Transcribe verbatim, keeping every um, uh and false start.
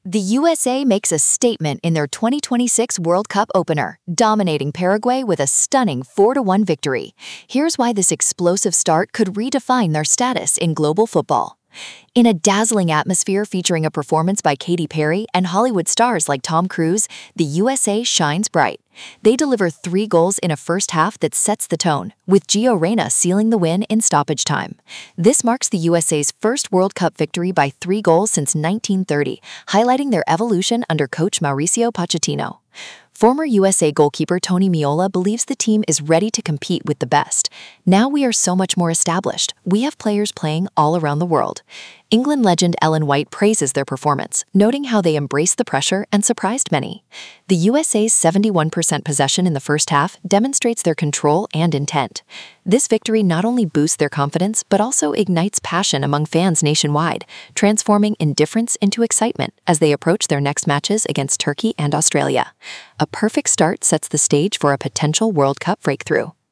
The U S A makes a statement in their twenty twenty-six World Cup opener, dominating Paraguay with a stunning four to one victory. Here's why this explosive start could redefine their status in global football. In a dazzling atmosphere featuring a performance by Katy Perry and Hollywood stars like Tom Cruise, the U S A shines bright. They deliver three goals in a first half that sets the tone, with Gio Reyna sealing the win in stoppage time. This marks the U S A's first World Cup victory by three goals since nineteen thirty, highlighting their evolution under coach Mauricio Pochettino. Former U S A goalkeeper Tony Meola believes the team is ready to compete with the best. Now we are so much more established. We have players playing all around the world. England legend Ellen White praises their performance, noting how they embraced the pressure and surprised many. The U S A's seventy-one percent possession in the first half demonstrates their control and intent. This victory not only boosts their confidence, but also ignites passion among fans nationwide, transforming indifference into excitement as they approach their next matches against Turkey and Australia. A perfect start sets the stage for a potential World Cup breakthrough.